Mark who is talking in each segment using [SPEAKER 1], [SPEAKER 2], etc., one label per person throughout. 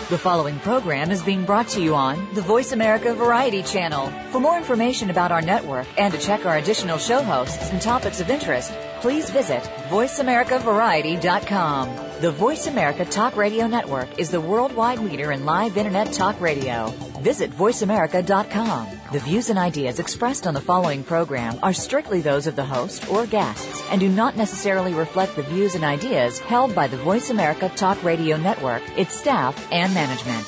[SPEAKER 1] The following program is being brought to you on the Voice America Variety Channel. For more information about our network and to check our additional show hosts and topics of interest, please visit voiceamericavariety.com. The Voice America Talk Radio Network is the worldwide leader in live Internet talk radio. Visit voiceamerica.com. The views and ideas expressed on the following program are strictly those of the host or guests and do not necessarily reflect the views and ideas held by the Voice America Talk Radio Network, its staff, and management.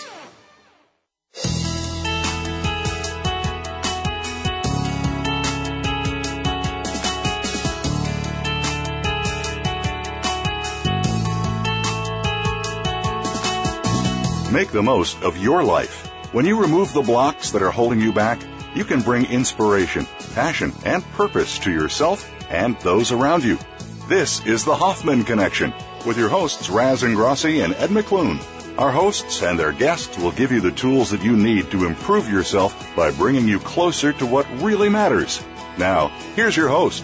[SPEAKER 2] Make the most of your life. When you remove the blocks that are holding you back, you can bring inspiration, passion, and purpose to yourself and those around you. This is the Hoffman Connection with your hosts Raz Ingrassi and Ed McClune. Our hosts and their guests will give you the tools that you need to improve yourself by bringing you closer to what really matters. Now, here's your host.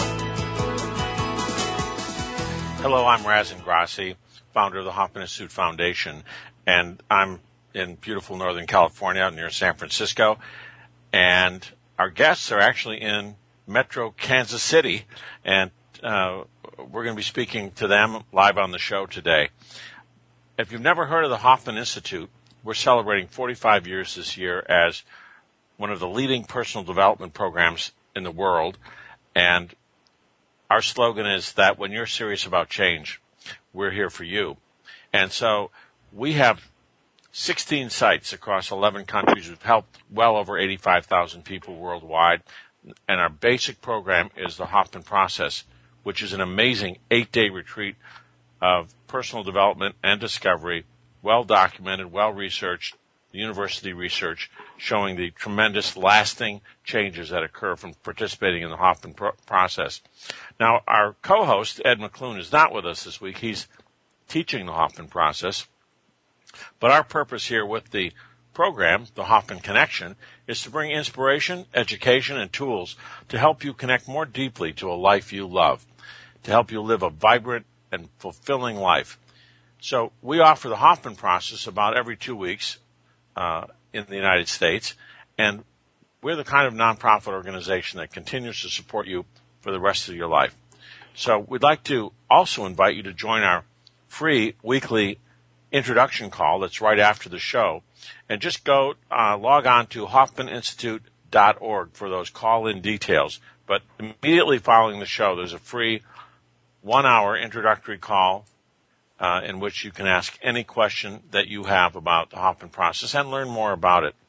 [SPEAKER 3] Hello, I'm Raz Ingrassi, founder of the Hoffman Institute Foundation. And I'm in beautiful Northern California, out near San Francisco. And our guests are actually in Metro Kansas City. And we're going to be speaking to them live on the show today. If you've never heard of the Hoffman Institute, we're celebrating 45 years this year as one of the leading personal development programs in the world. And our slogan is that when you're serious about change, we're here for you. And so we have 16 sites across 11 countries. We've helped well over 85,000 people worldwide. And our basic program is the Hoffman Process, which is an amazing 8-day retreat of personal development and discovery, well-documented, well-researched, university research showing the tremendous lasting changes that occur from participating in the Hoffman Process. Now, our co-host, Ed McClune, is not with us this week. He's teaching the Hoffman Process. But our purpose here with the program, the Hoffman Connection, is to bring inspiration, education, and tools to help you connect more deeply to a life you love, to help you live a vibrant and fulfilling life. So we offer the Hoffman Process about every 2 weeks in the United States, and we're the kind of nonprofit organization that continues to support you for the rest of your life. So we'd like to also invite you to join our free weekly introduction call that's right after the show, and just go log on to hoffmaninstitute.org for those call-in details. But immediately following the show, there's a free 1-hour introductory call in which you can ask any question that you have about the Hoffman Process and learn more about it.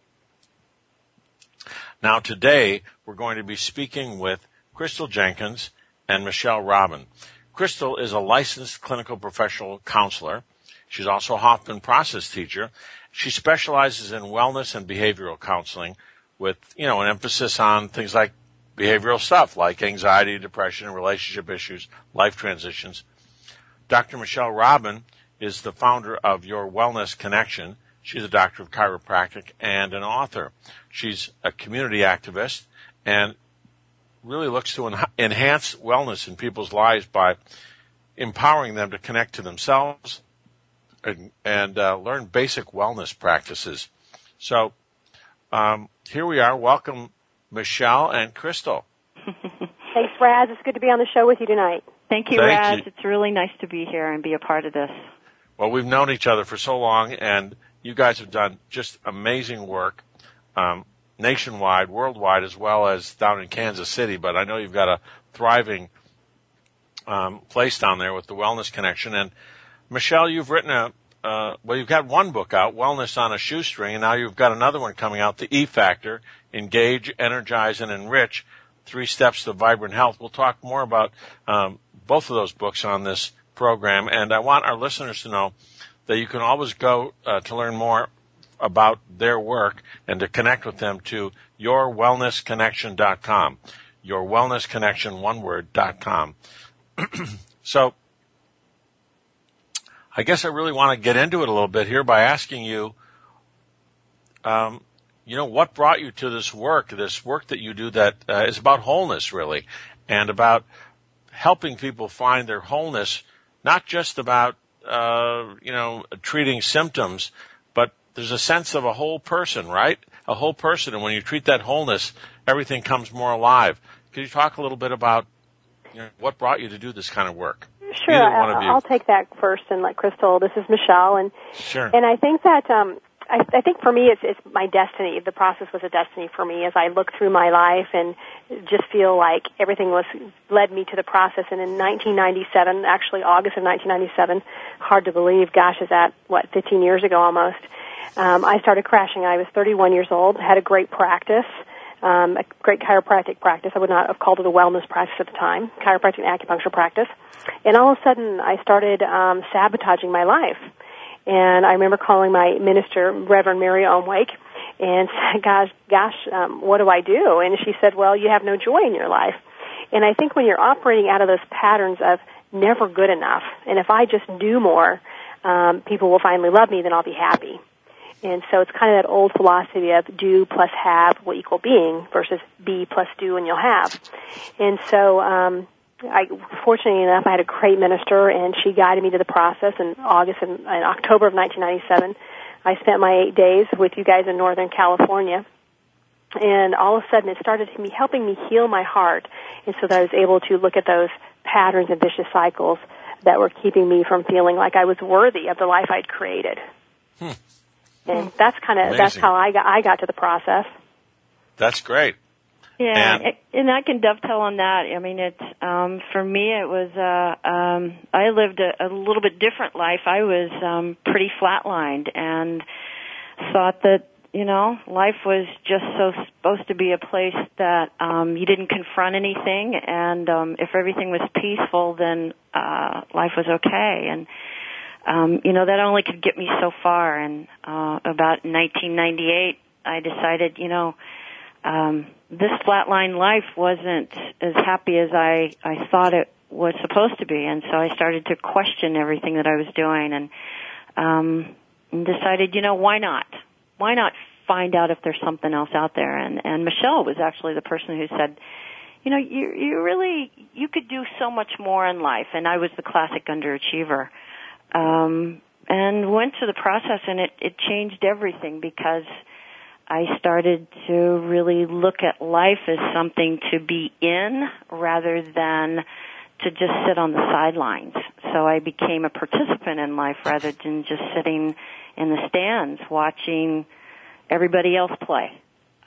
[SPEAKER 3] Now today, we're going to be speaking with Crystal Jenkins and Michelle Robin. Crystal is a licensed clinical professional counselor. She's also a Hoffman Process teacher. She specializes in wellness and behavioral counseling with, an emphasis on things like behavioral stuff like anxiety, depression, relationship issues, life transitions. Dr. Michelle Robin is the founder of Your Wellness Connection. She's a doctor of chiropractic and an author. She's a community activist and really looks to enhance wellness in people's lives by empowering them to connect to themselves and learn basic wellness practices. So here we are. Welcome, Michelle and Crystal.
[SPEAKER 4] Thanks, Raz. It's good to be on the show with you tonight.
[SPEAKER 5] Thank you, Raz. It's really nice to be here and be a part of this.
[SPEAKER 3] Well, we've known each other for so long, and you guys have done just amazing work nationwide, worldwide, as well as down in Kansas City. But I know you've got a thriving place down there with the Wellness Connection. And Michelle, you've written you've got one book out, Wellness on a Shoestring, and now you've got another one coming out, The E Factor, Engage, Energize, and Enrich, 3 Steps to Vibrant Health. We'll talk more about both of those books on this program, and I want our listeners to know that you can always go to learn more about their work and to connect with them to yourwellnessconnection.com, yourwellnessconnection, one word, .com. So I guess I really want to get into it a little bit here by asking you, what brought you to this work that you do that is about wholeness, really, and about helping people find their wholeness, not just about, treating symptoms, but there's a sense of a whole person, right? A whole person, and when you treat that wholeness, everything comes more alive. Could you talk a little bit about what brought you to do this kind of work?
[SPEAKER 4] Sure, I'll take that first and let Crystal. This is Michelle, and
[SPEAKER 3] sure.
[SPEAKER 4] And I think that I think for me it's my destiny. The process was a destiny for me as I look through my life and just feel like everything led me to the process. And in 1997, actually August of 1997, hard to believe. Gosh, is that 15 years ago almost? I started crashing. I was 31 years old. Had a great practice. A great chiropractic practice. I would not have called it a wellness practice at the time. Chiropractic and acupuncture practice. And all of a sudden, I started sabotaging my life. And I remember calling my minister, Reverend Mary Omwake, and said, gosh, what do I do? And she said, well, you have no joy in your life. And I think when you're operating out of those patterns of never good enough, and if I just do more, people will finally love me, then I'll be happy. And so it's kind of that old philosophy of do plus have will equal being versus be plus do and you'll have. And so, fortunately enough, I had a great minister, and she guided me to the process in August and October of 1997. I spent my 8 days with you guys in Northern California, and all of a sudden it started helping me heal my heart, and so that I was able to look at those patterns and vicious cycles that were keeping me from feeling like I was worthy of the life I'd created. And that's how I got to the process.
[SPEAKER 3] That's great.
[SPEAKER 5] Yeah, and I can dovetail on that. I mean, it's for me, it was I lived a little bit different life. I was pretty flatlined and thought that life was just supposed to be a place that you didn't confront anything, and if everything was peaceful, then life was okay. And that only could get me so far. And about 1998, I decided, this flatline life wasn't as happy as I thought it was supposed to be. And so I started to question everything that I was doing, and decided, why not? Why not find out if there's something else out there? And Michelle was actually the person who said, you could do so much more in life. And I was the classic underachiever. And went through the process, and it changed everything, because I started to really look at life as something to be in rather than to just sit on the sidelines. So I became a participant in life rather than just sitting in the stands watching everybody else play.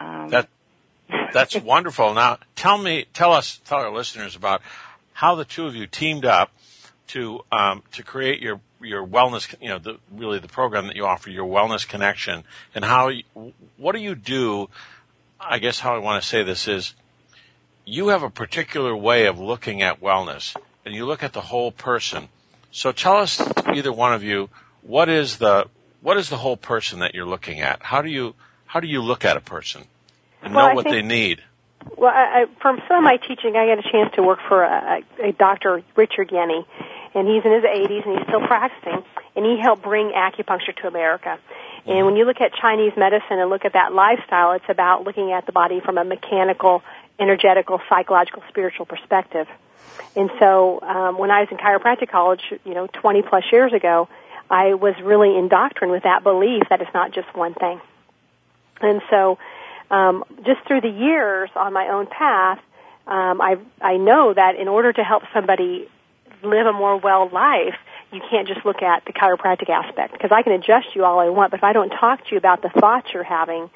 [SPEAKER 3] That's wonderful. Now, tell our listeners about how the two of you teamed up to create your wellness, the program that you offer, your Wellness Connection, and what do you do? I guess how I want to say this is, you have a particular way of looking at wellness, and you look at the whole person. So tell us, either one of you, what is the whole person that you're looking at? How do you look at a person and know what they need?
[SPEAKER 4] Well, from some of my teaching, I got a chance to work for a Dr. Richard Yenny, and he's in his 80s, and he's still practicing, and he helped bring acupuncture to America. And when you look at Chinese medicine and look at that lifestyle, it's about looking at the body from a mechanical, energetical, psychological, spiritual perspective. And so when I was in chiropractic college, 20-plus years ago, I was really indoctrined with that belief that it's not just one thing. And so just through the years on my own path, I know that in order to help somebody live a more well life, you can't just look at the chiropractic aspect, because I can adjust you all I want, but if I don't talk to you about the thoughts you're having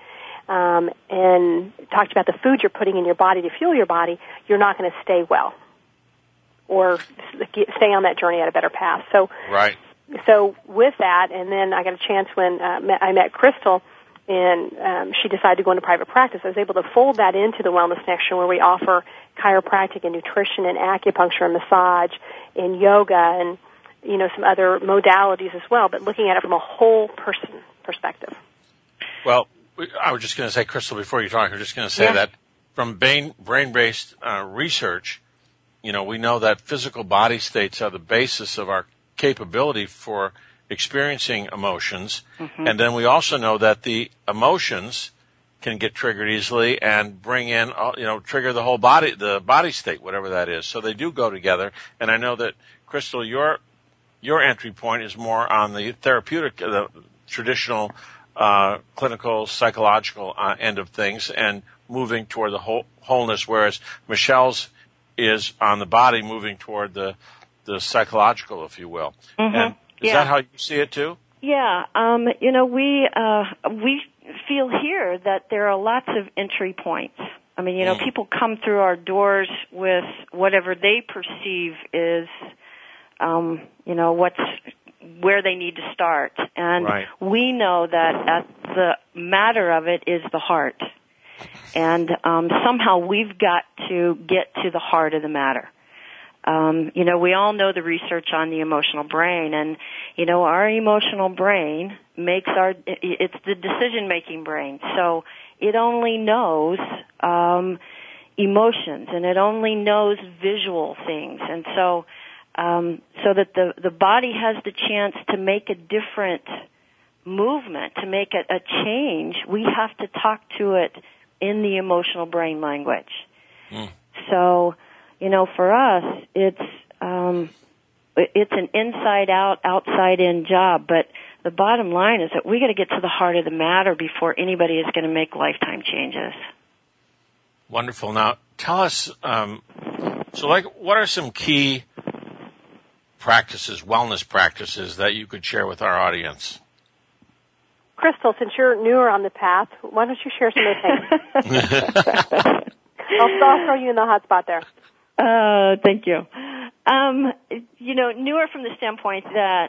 [SPEAKER 4] and talk to you about the food you're putting in your body to fuel your body, you're not going to stay well or stay on that journey at a better path. So,
[SPEAKER 3] right.
[SPEAKER 4] So with that, and then I got a chance when I met Crystal, and she decided to go into private practice. I was able to fold that into the Wellness Connection, where we offer chiropractic and nutrition and acupuncture and massage and yoga and some other modalities as well, but looking at it from a whole person perspective.
[SPEAKER 3] Well, I was just going to say, Crystal, before you talk, I was just going to say that from brain-based research, we know that physical body states are the basis of our capability for experiencing emotions. Mm-hmm. And then we also know that the emotions can get triggered easily and bring in, trigger the whole body, the body state, whatever that is. So they do go together. And I know that, Crystal, your entry point is more on the therapeutic, the traditional clinical, psychological end of things and moving toward the wholeness, whereas Michelle's is on the body moving toward the psychological, if you will.
[SPEAKER 5] Mm-hmm.
[SPEAKER 3] And is that how you see it too?
[SPEAKER 5] Yeah. We feel here that there are lots of entry points. I mean, people come through our doors with whatever they perceive is, where they need to start. And we know that at the matter of it is the heart. And somehow we've got to get to the heart of the matter. We all know the research on the emotional brain, and, our emotional brain it's the decision-making brain. So it only knows emotions, and it only knows visual things. And so that the body has the chance to make a different movement, to make a change, we have to talk to it in the emotional brain language. So, for us, it's an inside-out, outside-in job, but the bottom line is that we got to get to the heart of the matter before anybody is going to make lifetime changes.
[SPEAKER 3] Wonderful. Now, tell us, what are some key practices, wellness practices, that you could share with our audience?
[SPEAKER 4] Crystal, since you're newer on the path, why don't you share some of the things? I'll throw you in the hot spot there.
[SPEAKER 5] Thank you. Newer from the standpoint that,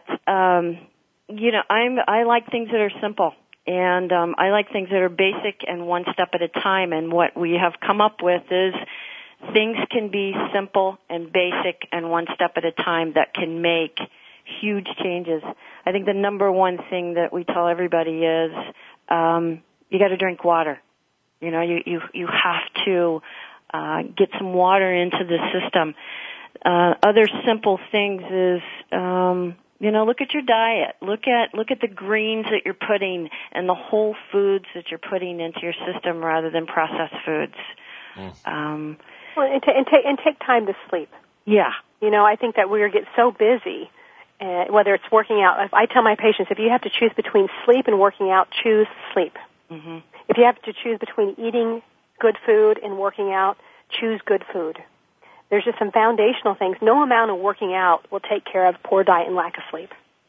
[SPEAKER 5] I like things that are simple, and I like things that are basic and one step at a time. And what we have come up with is things can be simple and basic and one step at a time that can make huge changes. I think the number one thing that we tell everybody is you got to drink water. You have to get some water into the system. Other simple things is look at your diet. Look at the greens that you're putting and the whole foods that you're putting into your system rather than processed foods.
[SPEAKER 4] And take time to sleep.
[SPEAKER 5] Yeah.
[SPEAKER 4] I think that we get so busy, whether it's working out. I tell my patients, if you have to choose between sleep and working out, choose sleep. Mm-hmm. If you have to choose between eating good food and working out, choose good food. There's just some foundational things. No amount of working out will take care of poor diet and lack of sleep.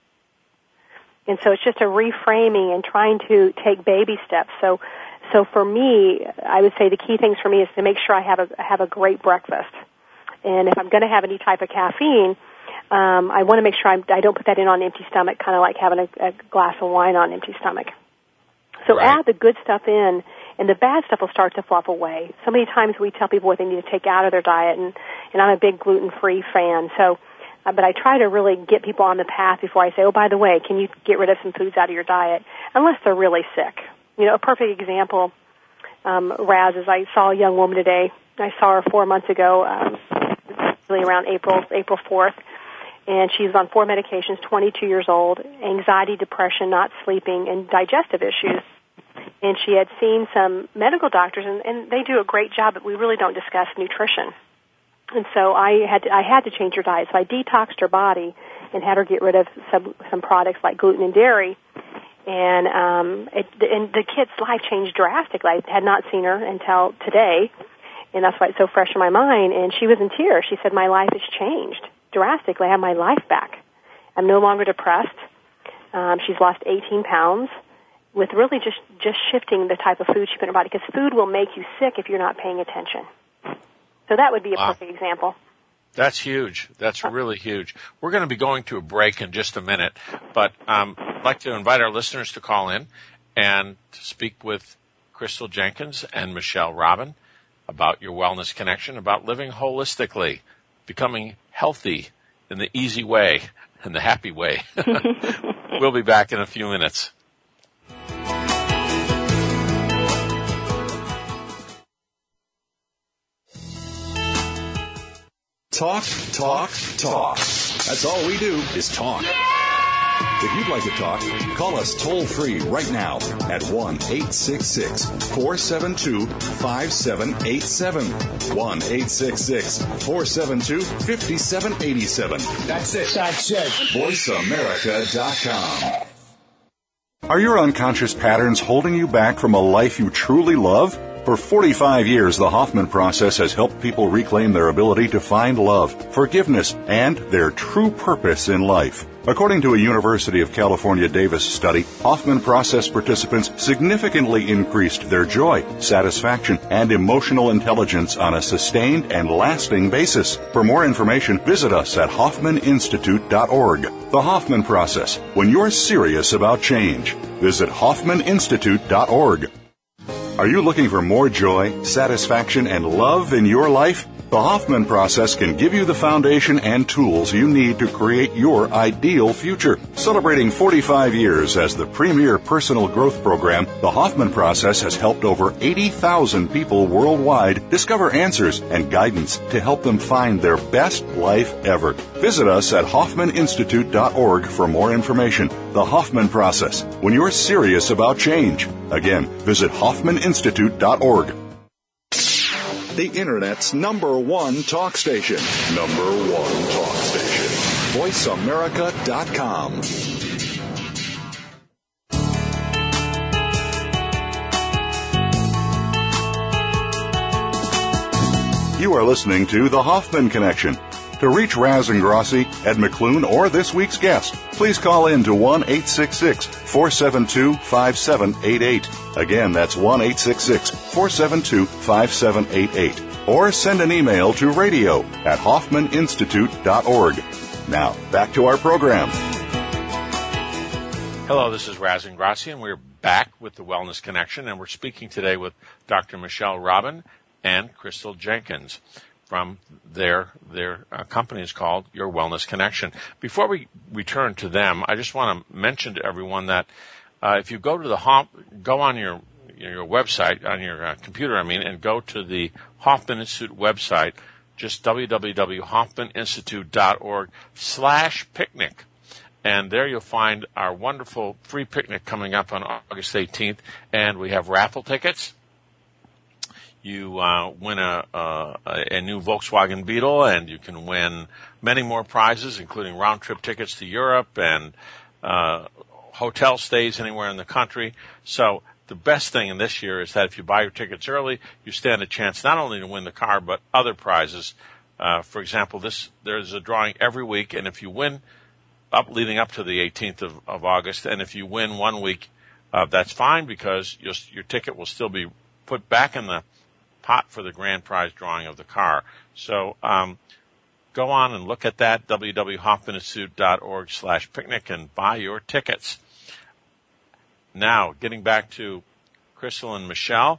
[SPEAKER 4] And so it's just a reframing and trying to take baby steps. So for me, I would say the key things for me is to make sure I have a great breakfast. And if I'm going to have any type of caffeine, I want to make sure I don't put that in on an empty stomach, kind of like having a glass of wine on an empty stomach. So add the good stuff in, and the bad stuff will start to flop away. So many times we tell people what they need to take out of their diet, and I'm a big gluten-free fan. So, but I try to really get people on the path before I say, oh, by the way, can you get rid of some foods out of your diet, unless they're really sick. A perfect example, Raz, is I saw a young woman today. I saw her 4 months ago, really around April 4th. And she's on 4 medications, 22 years old, anxiety, depression, not sleeping, and digestive issues. And she had seen some medical doctors, and they do a great job, but we really don't discuss nutrition. And so I had to change her diet. So I detoxed her body and had her get rid of some products like gluten and dairy. And the kid's life changed drastically. I had not seen her until today, and that's why it's so fresh in my mind. And she was in tears. She said, my life has changed drastically. I have my life back. I'm no longer depressed. She's lost 18 pounds with really just shifting the type of food she put in her body, because food will make you sick if you're not paying attention. So that would be a perfect example.
[SPEAKER 3] That's huge. That's really huge. We're going to be going to a break in just a minute, but I'd like to invite our listeners to call in and to speak with Crystal Jenkins and Michelle Robin about your wellness connection, about living holistically, becoming healthy in the easy way and the happy way. We'll be back in a few minutes.
[SPEAKER 2] Talk, talk, talk. That's all we do is talk. If you'd like to talk, call us toll-free right now at 1-866-472-5787. 1-866-472-5787.
[SPEAKER 6] That's it.
[SPEAKER 2] VoiceAmerica.com. Are your unconscious patterns holding you back from a life you truly love? For 45 years, the Hoffman process has helped people reclaim their ability to find love, forgiveness, and their true purpose in life. According to a University of California Davis study, Hoffman process participants significantly increased their joy, satisfaction, and emotional intelligence on a sustained and lasting basis. For more information, visit us at HoffmanInstitute.org. The Hoffman process, when you're serious about change. Visit HoffmanInstitute.org. Are you looking for more joy, satisfaction, and love in your life? The Hoffman process can give you the foundation and tools you need to create your ideal future. Celebrating 45 years as the premier personal growth program, the Hoffman process has helped over 80,000 people worldwide discover answers and guidance to help them find their best life ever. Visit us at HoffmanInstitute.org for more information. The Hoffman process, when you're serious about change. Again, visit HoffmanInstitute.org. The Internet's #1 talk station. #1 talk station. VoiceAmerica.com. You are listening to The Hoffman Connection. To reach Raz Ingrasci, Ed McClune, or this week's guest, please call in to 1-866-472-5788. Again, that's 1-866-472-5788. Or send an email to radio@HoffmanInstitute.org. Now, back to our program.
[SPEAKER 3] Hello, this is Raz Ingrasci, and we're back with the Wellness Connection, and we're speaking today with Dr. Michelle Robin and Crystal Jenkins from their company is called Your Wellness Connection. Before we return to them, I just want to mention to everyone that if you go to go on your website, on your computer, and go to the Hoffman Institute website, just www.hoffmaninstitute.org/picnic. And there you'll find our wonderful free picnic coming up on August 18th, and we have raffle tickets. You win a new Volkswagen Beetle, and you can win many more prizes, including round-trip tickets to Europe and hotel stays anywhere in the country. So the best thing in this year is that if you buy your tickets early, you stand a chance not only to win the car, but other prizes. For example, there's a drawing every week, and if you win leading up to the 18th of August, and if you win 1 week, that's fine, because your ticket will still be put back in the pot for the grand prize drawing of the car. So go on and look at that, www.hoffmaninstitute.org/picnic, and buy your tickets. Now, getting back to Crystal and Michelle.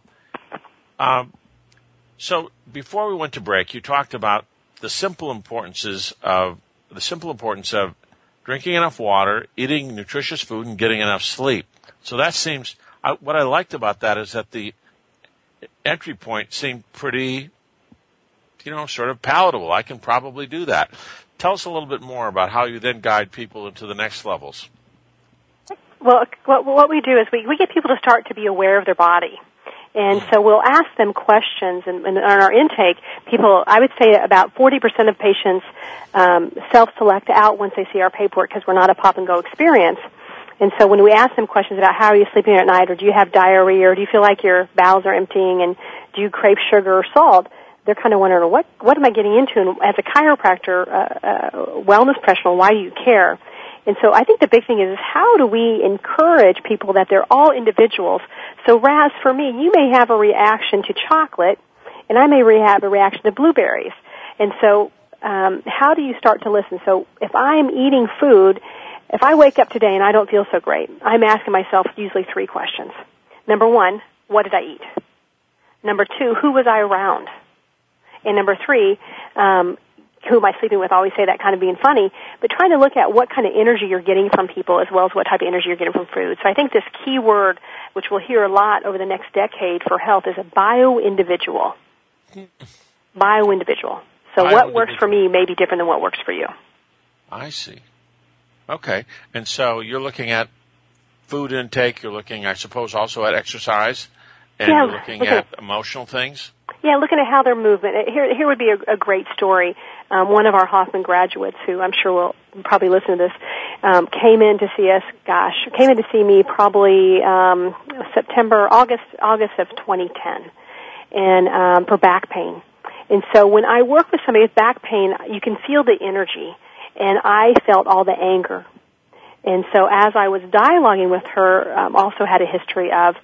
[SPEAKER 3] So before we went to break, you talked about the simple importance of drinking enough water, eating nutritious food, and getting enough sleep. So that seems, what I liked about that is that the entry point seemed pretty, sort of palatable. I can probably do that. Tell us a little bit more about how you then guide people into the next levels.
[SPEAKER 4] Well, what we do is we get people to start to be aware of their body. And so we'll ask them questions, and on our intake, I would say about 40% of patients self-select out once they see our paperwork, because we're not a pop-and-go experience. And so when we ask them questions about how are you sleeping at night, or do you have diarrhea, or do you feel like your bowels are emptying, and do you crave sugar or salt, they're kind of wondering, what am I getting into? And as a chiropractor, wellness professional, why do you care? And so I think the big thing is how do we encourage people that they're all individuals? So Raz, for me, you may have a reaction to chocolate, and I may have a reaction to blueberries. And so how do you start to listen? So if I'm eating food, if I wake up today and I don't feel so great, I'm asking myself usually 3 questions. Number 1, what did I eat? Number 2, who was I around? And number 3, who am I sleeping with? I always say that kind of being funny, but trying to look at what kind of energy you're getting from people as well as what type of energy you're getting from food. So I think this key word, which we'll hear a lot over the next decade for health, is a bio-individual. Bio-individual. So what works for me may be different than what works for you.
[SPEAKER 3] I see. Okay. And so you're looking at food intake, you're looking, I suppose, also at exercise, and you're looking at emotional things?
[SPEAKER 4] Yeah, looking at how their movement. Here would be a great story. One of our Hoffman graduates, who I'm sure will probably listen to this, came in to see us, came in to see me probably August of 2010, and for back pain. And so when I work with somebody with back pain, you can feel the energy, and I felt all the anger. And so as I was dialoguing with her, also had a history of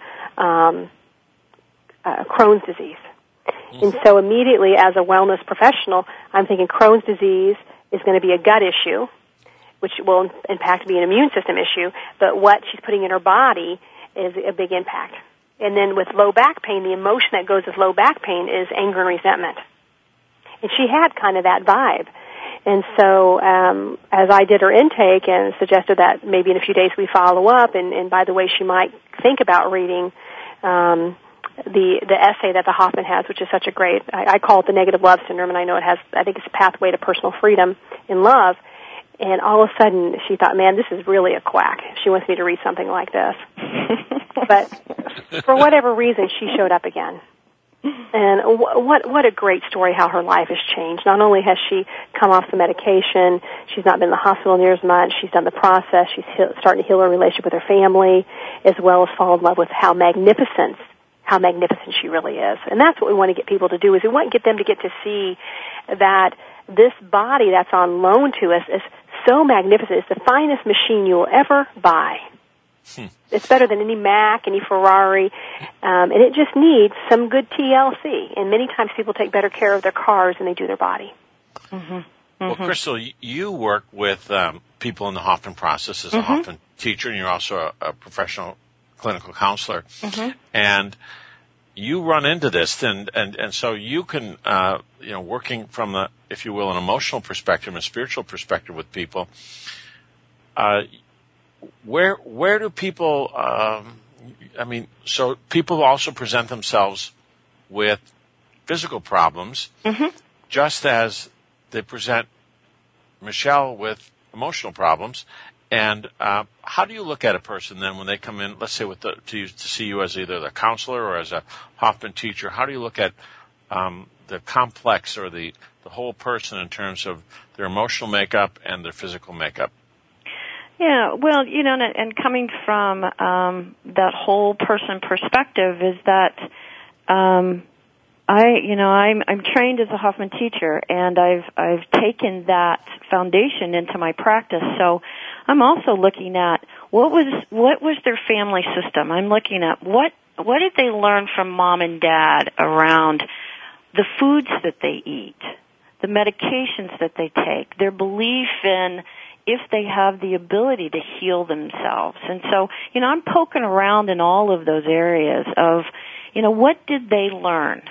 [SPEAKER 4] Crohn's disease. And so immediately as a wellness professional, I'm thinking Crohn's disease is going to be a gut issue, which will in fact be an immune system issue, but what she's putting in her body is a big impact. And then with low back pain, the emotion that goes with low back pain is anger and resentment. And she had kind of that vibe. And so as I did her intake and suggested that maybe in a few days we follow up, and by the way, she might think about reading the essay that the Hoffman has, which is such a great, I call it the negative love syndrome, and I know I think it's a pathway to personal freedom in love. And all of a sudden she thought, man, this is really a quack. She wants me to read something like this. But for whatever reason, she showed up again. And what a great story how her life has changed. Not only has she come off the medication, she's not been in the hospital near as much, she's done the process, she's starting to heal her relationship with her family, as well as fall in love with how magnificent she really is. And that's what we want to get people to do, is we want to get them to get to see that this body that's on loan to us is so magnificent. It's the finest machine you will ever buy. It's better than any Mac, any Ferrari, and it just needs some good TLC. And many times people take better care of their cars than they do their body.
[SPEAKER 3] Mm-hmm. Mm-hmm. Well, Crystal, you work with people in the Hoffman process as a Hoffman teacher, and you're also a professional clinical counselor. And you run into this, and so you can, working from the, if you will, an emotional perspective, a spiritual perspective with people, where do people, so people also present themselves with physical problems, just as they present Michelle with emotional problems. And how do you look at a person then when they come in, let's say to see you as either the counselor or as a Hoffman teacher? How do you look at the complex or the whole person in terms of their emotional makeup and their physical makeup?
[SPEAKER 5] Yeah, well, and coming from that whole person perspective is that I'm trained as a Hoffman teacher, and I've taken that foundation into my practice. So I'm also looking at what was their family system. I'm looking at what did they learn from mom and dad around the foods that they eat, the medications that they take, their belief in if they have the ability to heal themselves. And so, I'm poking around in all of those areas of, what did they learn?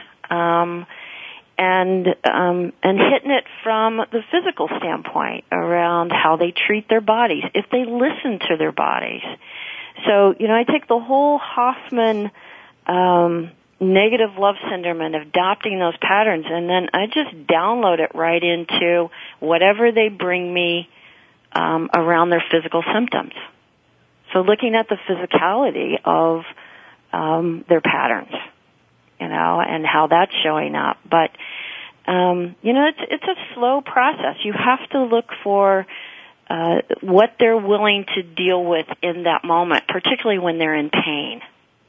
[SPEAKER 5] And hitting it from the physical standpoint around how they treat their bodies, if they listen to their bodies. So, I take the whole Hoffman negative love syndrome and adopting those patterns, and then I just download it right into whatever they bring me around their physical symptoms. So looking at the physicality of their patterns, and how that's showing up. But, it's a slow process. You have to look for what they're willing to deal with in that moment, particularly when they're in pain.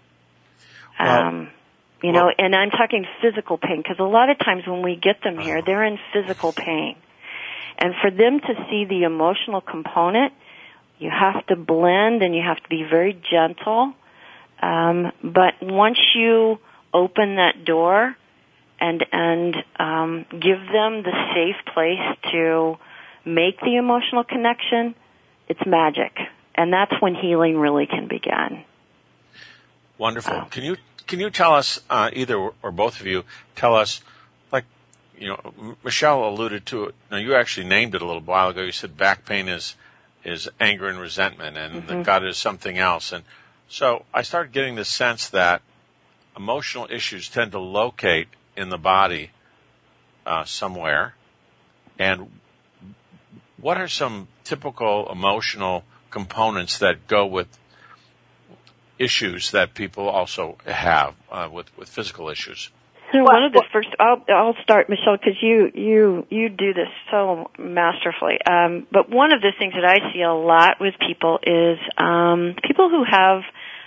[SPEAKER 5] And I'm talking physical pain, because a lot of times when we get them here, they're in physical pain. And for them to see the emotional component, you have to blend and you have to be very gentle. But once you open that door and give them the safe place to make the emotional connection, it's magic. And that's when healing really can begin.
[SPEAKER 3] Wonderful. Can you tell us, either or both of you, tell us, Michelle alluded to it. Now, you actually named it a little while ago. You said back pain is anger and resentment, and the gut is something else. And so I started getting the sense that emotional issues tend to locate in the body somewhere. And what are some typical emotional components that go with issues that people also have with physical issues?
[SPEAKER 5] One of the first, I'll start, Michelle, because you do this so masterfully. But one of the things that I see a lot with people is people who have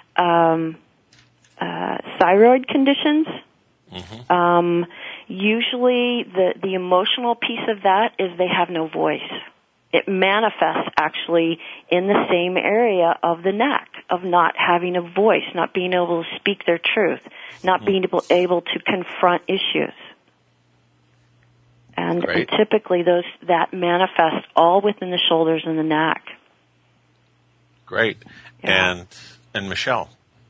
[SPEAKER 5] thyroid conditions. Mm-hmm. Usually, the emotional piece of that is they have no voice. It manifests actually in the same area of the neck, of not having a voice, not being able to speak their truth, not being able to confront issues. And typically that manifests all within the shoulders and the neck.
[SPEAKER 3] Great. Yeah. And Michelle?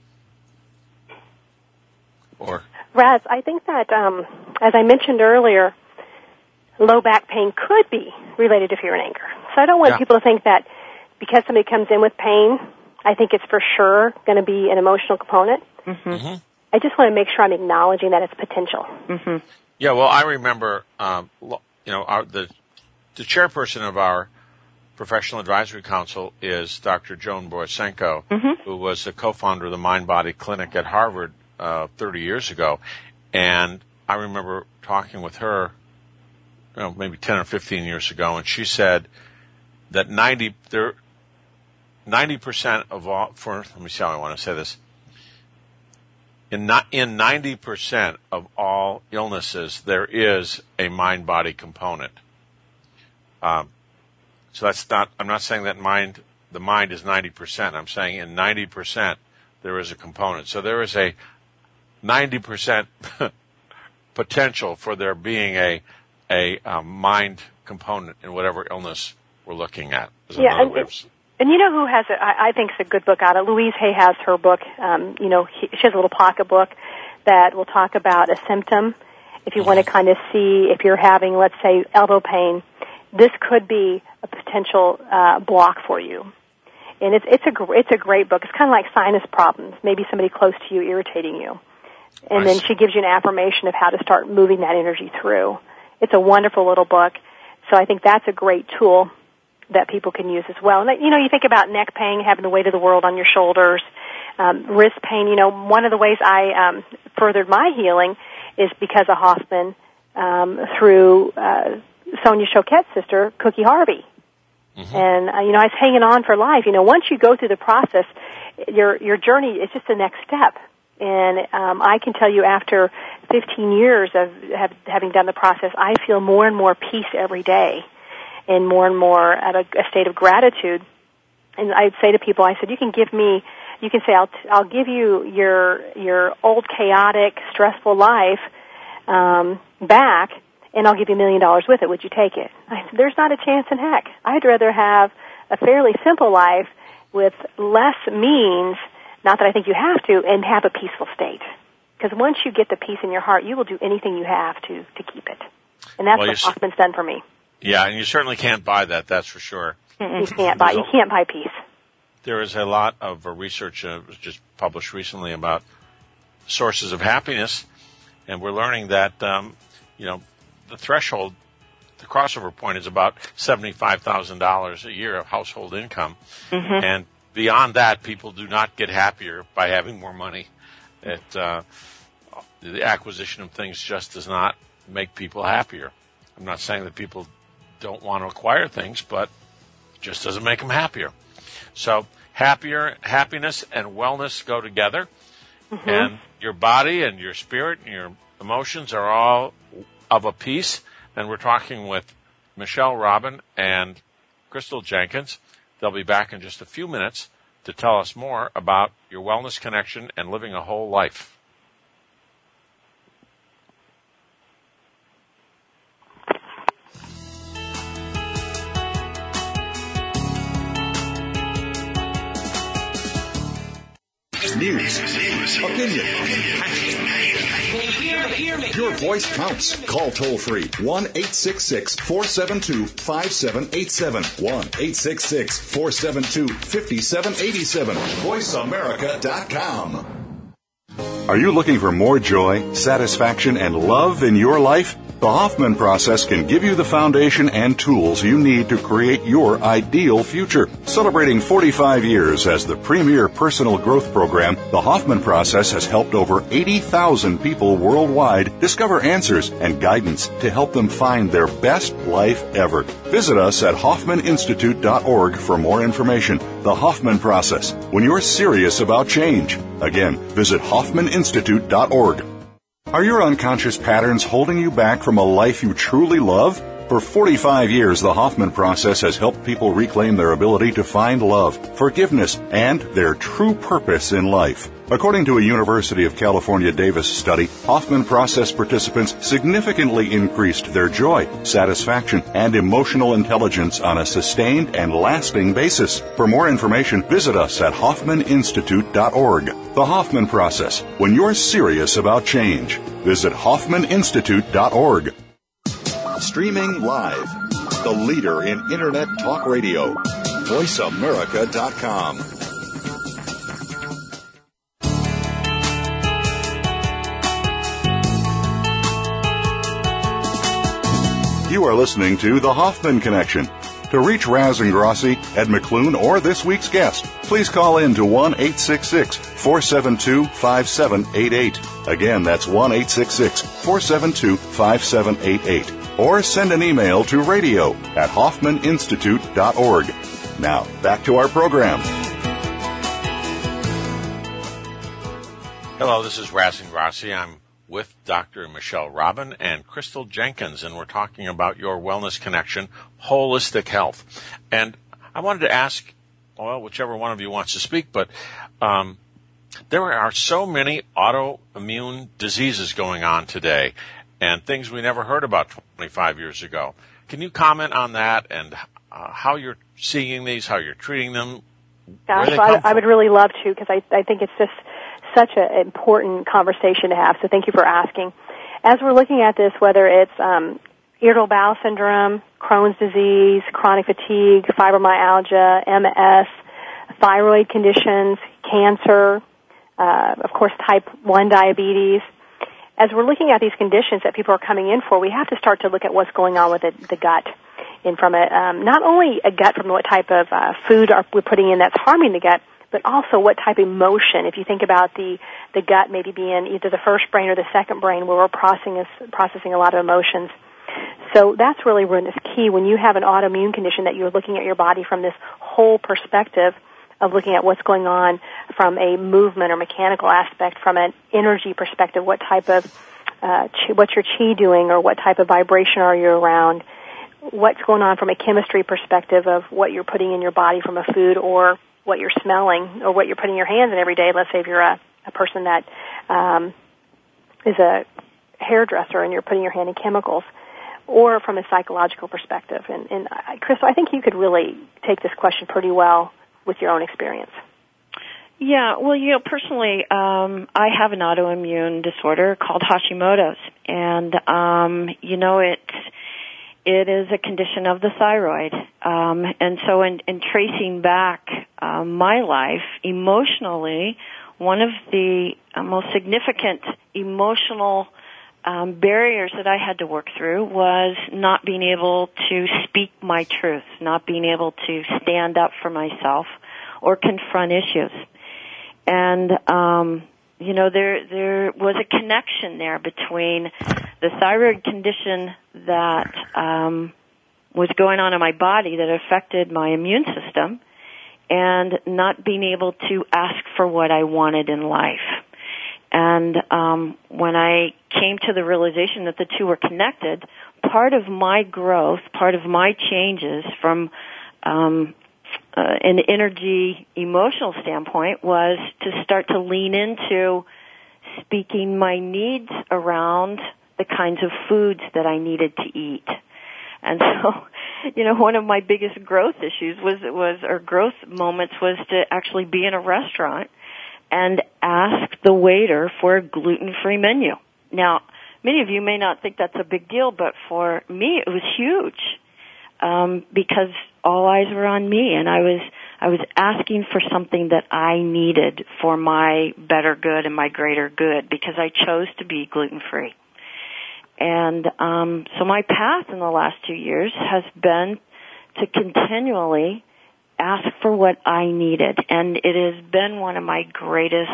[SPEAKER 4] Raz, I think that, as I mentioned earlier, low back pain could be related to fear and anger. So I don't want people to think that because somebody comes in with pain, I think it's for sure going to be an emotional component. Mm-hmm. Mm-hmm. I just want to make sure I'm acknowledging that it's potential. Mm-hmm.
[SPEAKER 3] Yeah, well, I remember, the chairperson of our Professional Advisory Council is Dr. Joan Borisenko, who was the co-founder of the Mind Body Clinic at Harvard 30 years ago. And I remember talking with her maybe 10 or 15 years ago, and she said that 90% of all, let me see how I want to say this, in 90% of all illnesses, there is a mind-body component. So that's not, I'm not saying that the mind is 90%. I'm saying in 90% there is a component. So there is a 90% potential for there being a mind component in whatever illness we're looking at.
[SPEAKER 4] And you know who has it? I think it's a good book out of Louise Hay has her book. She has a little pocket book that will talk about a symptom. If you want to kind of see if you're having, let's say, elbow pain, this could be a potential block for you. And it's a great book. It's kind of like sinus problems. Maybe somebody close to you irritating you, and then she gives you an affirmation of how to start moving that energy through. It's a wonderful little book. So I think that's a great tool that people can use as well. And, you think about neck pain, having the weight of the world on your shoulders, wrist pain. One of the ways I furthered my healing is because of Hoffman through Sonia Choquette's sister, Cookie Harvey. Mm-hmm. And, I was hanging on for life. Once you go through the process, your journey is just the next step. And I can tell you after 15 years of having done the process, I feel more and more peace every day and more at a state of gratitude. And I'd say to people, I said, you can say, I'll give you your old chaotic, stressful life back, and I'll give you $1 million with it. Would you take it? I said, there's not a chance in heck. I'd rather have a fairly simple life with less means, not that I think you have to, and have a peaceful state. Because once you get the peace in your heart, you will do anything you have to keep it. And that's what Hoffman's done for me.
[SPEAKER 3] Yeah, and you certainly can't buy that, that's for sure.
[SPEAKER 4] You can't buy peace.
[SPEAKER 3] There is a lot of research was just published recently about sources of happiness, and we're learning that, the threshold, the crossover point is about $75,000 a year of household income. Mm-hmm. And beyond that, people do not get happier by having more money. The acquisition of things just does not make people happier. I'm not saying that people don't want to acquire things, but it just doesn't make them happier. So happiness and wellness go together. Mm-hmm. And your body and your spirit and your emotions are all of a piece. And we're talking with Michelle Robin and Crystal Jenkins. They'll be back in just a few minutes to tell us more about your wellness connection and living a whole life.
[SPEAKER 2] News, opinion, your voice counts. Call toll free 1-866-472-5787. 1-866-472-5787. VoiceAmerica.com. Are you looking for more joy, satisfaction, and love in your life? The Hoffman Process can give you the foundation and tools you need to create your ideal future. Celebrating 45 years as the premier personal growth program, the Hoffman Process has helped over 80,000 people worldwide discover answers and guidance to help them find their best life ever. Visit us at HoffmanInstitute.org for more information. The Hoffman Process, when you're serious about change. Again, visit HoffmanInstitute.org. Are your unconscious patterns holding you back from a life you truly love? For 45 years, the Hoffman Process has helped people reclaim their ability to find love, forgiveness, and their true purpose in life. According to a University of California Davis study, Hoffman Process participants significantly increased their joy, satisfaction, and emotional intelligence on a sustained and lasting basis. For more information, visit us at HoffmanInstitute.org. The Hoffman Process, when you're serious about change. Visit HoffmanInstitute.org.
[SPEAKER 6] Streaming live, the leader in Internet Talk Radio, VoiceAmerica.com.
[SPEAKER 2] You are listening to The Hoffman Connection. To reach Raz Ingrasci, Ed McClune, or this week's guest, please call in to 1-866-472-5788. Again, that's 1-866-472-5788. Or send an email to radio@HoffmanInstitute.org. Now, back to our program.
[SPEAKER 3] Hello, this is Raz Ingrasci. I'm with Dr. Michelle Robin and Crystal Jenkins, and we're talking about your wellness connection, holistic health. And I wanted to ask, well, whichever one of you wants to speak, but there are so many autoimmune diseases going on today and things we never heard about 25 years ago. Can you comment on that and how you're seeing these, how you're treating them?
[SPEAKER 4] Gosh, I would really love to, because I think it's just such an important conversation to have, so thank you for asking. As we're looking at this, whether it's irritable bowel syndrome, Crohn's disease, chronic fatigue, fibromyalgia, MS, thyroid conditions, cancer, of course type 1 diabetes, as we're looking at these conditions that people are coming in for, we have to start to look at what's going on with the gut. And from not only a gut from what type of food we're putting in that's harming the gut, but also what type of emotion. If you think about the gut maybe being either the first brain or the second brain, where we're processing a lot of emotions. So that's really when it's key when you have an autoimmune condition, that you're looking at your body from this whole perspective of looking at what's going on from a movement or mechanical aspect, from an energy perspective, what type of what's your chi doing, or what type of vibration are you around, what's going on from a chemistry perspective of what you're putting in your body from a food, or what you're smelling, or what you're putting your hands in every day. Let's say if you're a person that is a hairdresser and you're putting your hand in chemicals, or from a psychological perspective. And Crystal, I think you could really take this question pretty well with your own experience.
[SPEAKER 5] Yeah, well, personally, I have an autoimmune disorder called Hashimoto's, and it is a condition of the thyroid. And so in tracing back my life, emotionally, one of the most significant emotional barriers that I had to work through was not being able to speak my truth, not being able to stand up for myself or confront issues. And, there was a connection there between the thyroid condition that was going on in my body that affected my immune system, and not being able to ask for what I wanted in life. And when I came to the realization that the two were connected, part of my growth, part of my changes from an energy, emotional standpoint was to start to lean into speaking my needs around the kinds of foods that I needed to eat. And so, one of my biggest growth issues or growth moments was to actually be in a restaurant and ask the waiter for a gluten-free menu. Now, many of you may not think that's a big deal, but for me it was huge, because all eyes were on me, and I was asking for something that I needed for my better good and my greater good, because I chose to be gluten-free. And so my path in the last 2 years has been to continually ask for what I needed. And it has been one of my greatest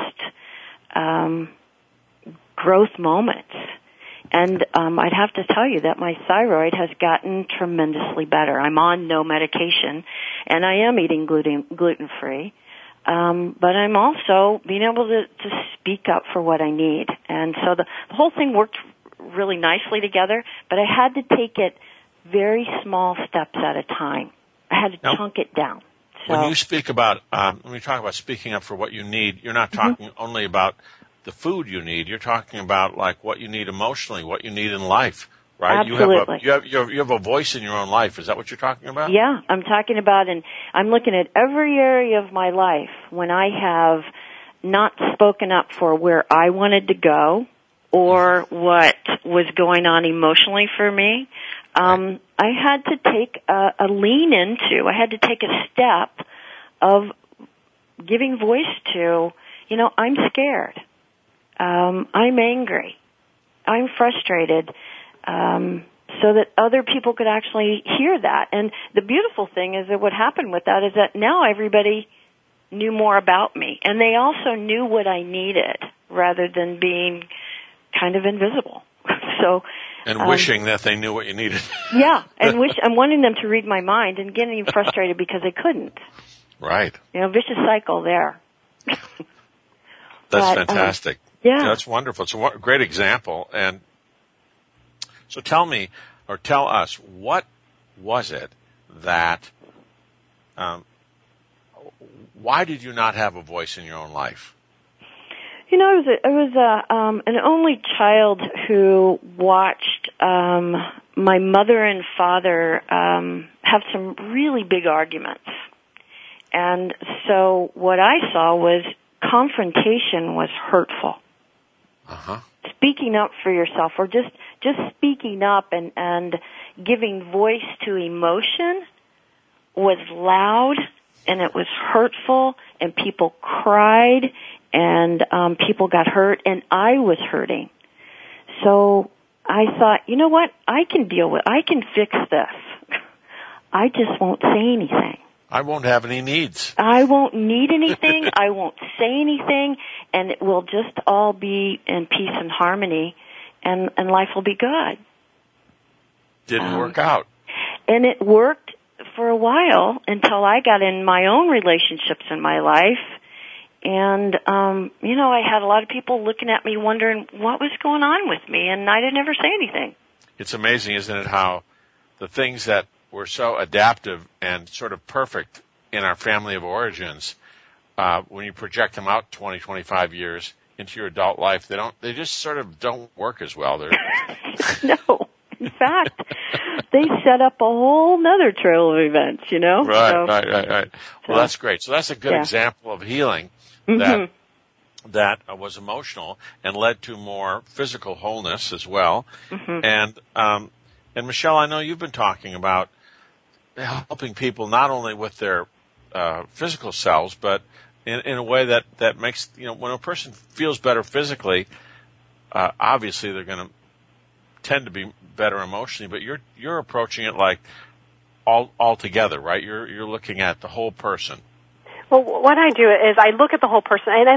[SPEAKER 5] growth moments. And I'd have to tell you that my thyroid has gotten tremendously better. I'm on no medication, and I am eating gluten-free. But I'm also being able to speak up for what I need. And so the whole thing worked really nicely together, but I had to take it very small steps at a time. I had to chunk it down. So,
[SPEAKER 3] when you speak about, when you talk about speaking up for what you need, you're not talking only about the food you need. You're talking about like what you need emotionally, what you need in life, right?
[SPEAKER 5] Absolutely.
[SPEAKER 3] You have a voice in your own life. Is that what you're talking about?
[SPEAKER 5] Yeah, I'm talking about, and I'm looking at every area of my life when I have not spoken up for where I wanted to go or what was going on emotionally for me. I had to take a lean into, I had to take a step of giving voice to, I'm scared. I'm angry. I'm frustrated. So that other people could actually hear that. And the beautiful thing is that what happened with that is that now everybody knew more about me. And they also knew what I needed rather than being kind of invisible.
[SPEAKER 3] And wishing that they knew what you needed.
[SPEAKER 5] Yeah, and I'm wanting them to read my mind and getting frustrated because they couldn't.
[SPEAKER 3] Right.
[SPEAKER 5] Vicious cycle there.
[SPEAKER 3] That's fantastic.
[SPEAKER 5] Yeah.
[SPEAKER 3] That's wonderful. It's a great example. And so tell me, or tell us, what was it that, why did you not have a voice in your own life?
[SPEAKER 5] I was an only child who watched my mother and father have some really big arguments. And so what I saw was confrontation was hurtful.
[SPEAKER 3] Uh-huh.
[SPEAKER 5] Speaking up for yourself, or just speaking up and giving voice to emotion was loud, and it was hurtful, and people cried, and people got hurt, and I was hurting. So I thought, you know what? I can fix this. I just won't say anything.
[SPEAKER 3] I won't have any needs.
[SPEAKER 5] I won't need anything. I won't say anything, and it will just all be in peace and harmony, and life will be good.
[SPEAKER 3] Didn't work out.
[SPEAKER 5] And it worked for a while until I got in my own relationships in my life. And, I had a lot of people looking at me wondering what was going on with me, and I didn't ever say anything.
[SPEAKER 3] It's amazing, isn't it, how the things that were so adaptive and sort of perfect in our family of origins, when you project them out 20, 25 years into your adult life, they just sort of don't work as well.
[SPEAKER 5] No. In fact, they set up a whole nother trail of events,
[SPEAKER 3] Right. Well, that's great. So that's a good example of healing that was emotional and led to more physical wholeness as well. Mm-hmm. And Michelle, I know you've been talking about helping people not only with their physical selves, but in a way that makes, when a person feels better physically, obviously they're going to tend to be better emotionally, but you're approaching it like all together, right? You're looking at the whole person.
[SPEAKER 4] Well, what I do is I look at the whole person, and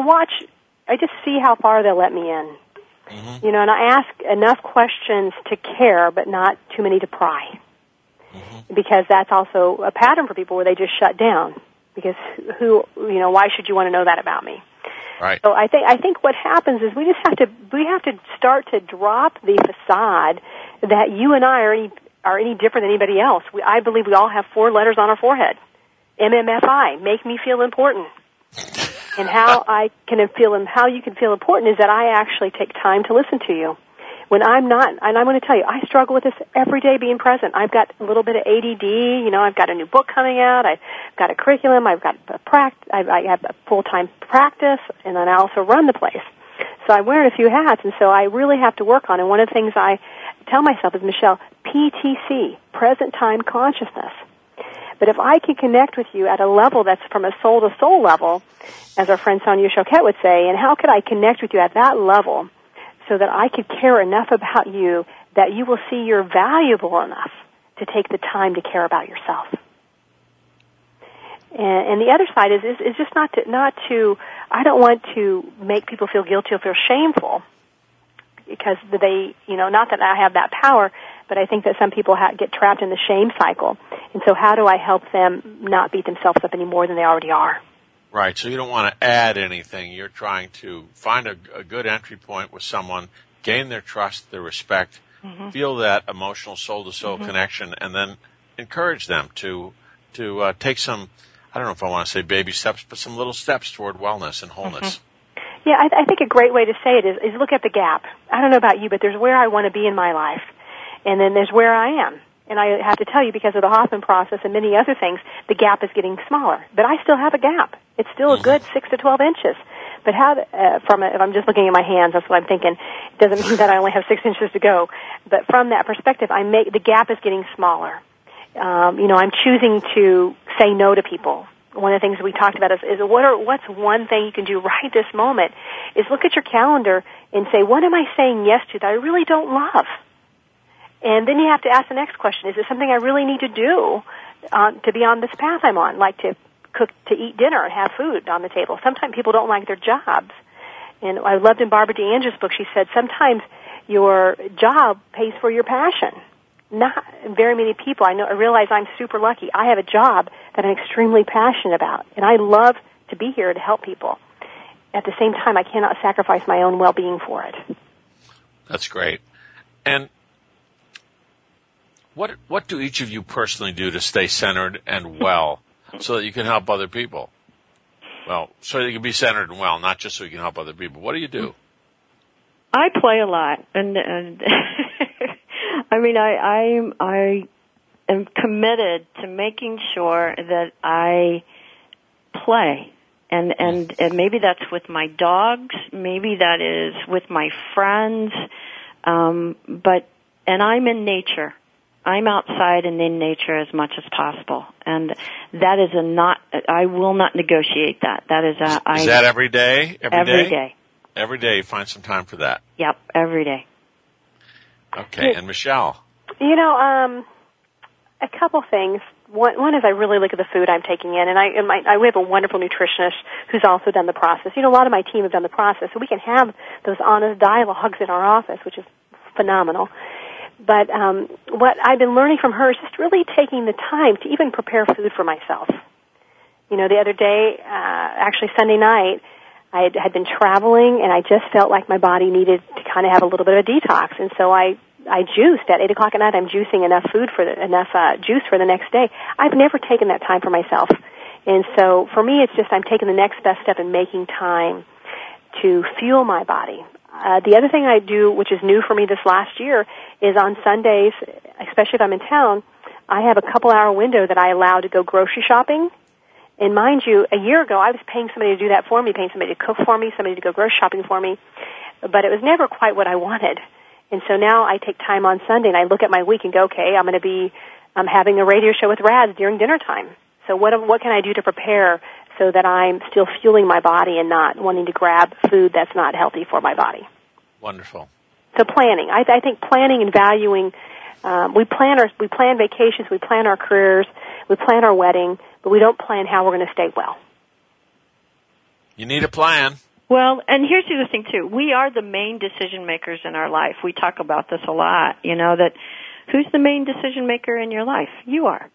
[SPEAKER 4] I just see how far they'll let me in. Mm-hmm. And I ask enough questions to care, but not too many to pry. Mm-hmm. Because that's also a pattern for people where they just shut down. Because why should you want to know that about me?
[SPEAKER 3] Right.
[SPEAKER 4] So I think what happens is we have to start to drop the facade that you and I are any different than anybody else. I believe we all have 4 letters on our forehead. MMFI, make me feel important. And how you can feel important is that I actually take time to listen to you. When I'm not, and I'm going to tell you, I struggle with this every day being present. I've got a little bit of ADD, I've got a new book coming out, I've got a curriculum, I've got I have a full-time practice, and then I also run the place. So I'm wearing a few hats, and so I really have to work on it. And one of the things I tell myself is, Michelle, PTC, present time consciousness. But if I can connect with you at a level that's from a soul-to-soul level, as our friend Sonia Choquette would say, and how could I connect with you at that level so that I could care enough about you that you will see you're valuable enough to take the time to care about yourself. And the other side is just not to. I don't want to make people feel guilty or feel shameful because they, not that I have that power, but I think that some people get trapped in the shame cycle. And so how do I help them not beat themselves up any more than they already are?
[SPEAKER 3] Right. So you don't want to add anything. You're trying to find a good entry point with someone, gain their trust, their respect, feel that emotional soul-to-soul connection, and then encourage them to take some, I don't know if I want to say baby steps, but some little steps toward wellness and wholeness.
[SPEAKER 4] Yeah, I think a great way to say it is look at the gap. I don't know about you, but there's where I want to be in my life, and then there's where I am. And I have to tell you, because of the Hoffman process and many other things, the gap is getting smaller. But I still have a gap. It's still a good 6 to 12 inches. But if I'm just looking at my hands, that's what I'm thinking. It doesn't mean that I only have 6 inches to go. But from that perspective, the gap is getting smaller. I'm choosing to say no to people. One of the things we talked about is what's one thing you can do right this moment is look at your calendar and say, what am I saying yes to that I really don't love? And then you have to ask the next question, is it something I really need to do to be on this path I'm on, like to cook, to eat dinner and have food on the table? Sometimes people don't like their jobs. And I loved in Barbara DeAnge's book, she said, sometimes your job pays for your passion. Not very many people. I realize I'm super lucky. I have a job that I'm extremely passionate about, and I love to be here to help people. At the same time, I cannot sacrifice my own well-being for it.
[SPEAKER 3] That's great. And what do each of you personally do to stay centered and well so that you can help other people? Well, so you can be centered and well, not just so you can help other people. What do you do?
[SPEAKER 5] I play a lot, and I mean, I am committed to making sure that I play, and maybe that's with my dogs, maybe that is with my friends, and I'm in nature. I'm outside and in nature as much as possible, and that is I will not negotiate that. That is
[SPEAKER 3] Is that every day?
[SPEAKER 5] Every day.
[SPEAKER 3] Every day you find some time for that?
[SPEAKER 5] Yep, every day.
[SPEAKER 3] Okay, and Michelle?
[SPEAKER 4] A couple things. One is I really look at the food I'm taking in, and we have a wonderful nutritionist who's also done the process. A lot of my team have done the process, so we can have those honest dialogues in our office, which is phenomenal. But what I've been learning from her is just really taking the time to even prepare food for myself. The other day, actually Sunday night, I had been traveling, and I just felt like my body needed to kind of have a little bit of a detox, and so I juiced at 8 o'clock at night. I'm juicing enough juice for the next day. I've never taken that time for myself, and so for me, it's just I'm taking the next best step in making time to fuel my body. The other thing I do, which is new for me this last year, is on Sundays, especially if I'm in town, I have a couple-hour window that I allow to go grocery shopping. And mind you, a year ago, I was paying somebody to do that for me, paying somebody to cook for me, somebody to go grocery shopping for me, but it was never quite what I wanted. And so now I take time on Sunday, and I look at my week and go, okay, I'm having a radio show with Raz during dinner time. So what can I do to prepare so that I'm still fueling my body and not wanting to grab food that's not healthy for my body?
[SPEAKER 3] Wonderful.
[SPEAKER 4] So planning. I think planning and valuing, we plan vacations, we plan our careers, we plan our wedding, but we don't plan how we're going to stay well.
[SPEAKER 3] You need a plan.
[SPEAKER 5] Well, and here's the other thing, too. We are the main decision makers in our life. We talk about this a lot, that who's the main decision maker in your life? You are.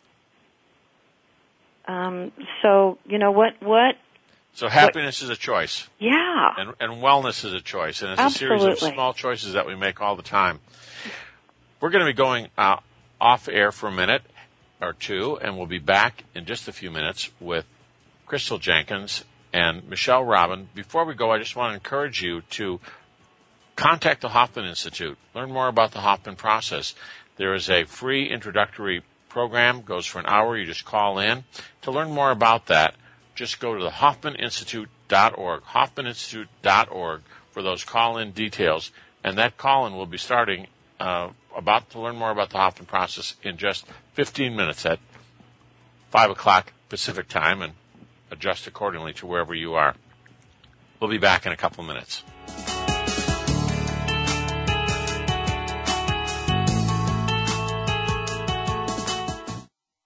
[SPEAKER 5] So, what?
[SPEAKER 3] So happiness is a choice.
[SPEAKER 5] Yeah.
[SPEAKER 3] And wellness is a choice. And it's
[SPEAKER 5] Absolutely.
[SPEAKER 3] a series of small choices that we make all the time. We're going to be going off air for a minute or two, and we'll be back in just a few minutes with Crystal Jenkins and Michelle Robin. Before we go, I just want to encourage you to contact the Hoffman Institute. Learn more about the Hoffman process. There is a free introductory program, goes for an hour. You just call in. To learn more about that, just go to the HoffmanInstitute.org, HoffmanInstitute.org for those call-in details. And that call-in will be starting to learn more about the Hoffman process in just 15 minutes at 5 o'clock Pacific time, and adjust accordingly to wherever you are. We'll be back in a couple of minutes.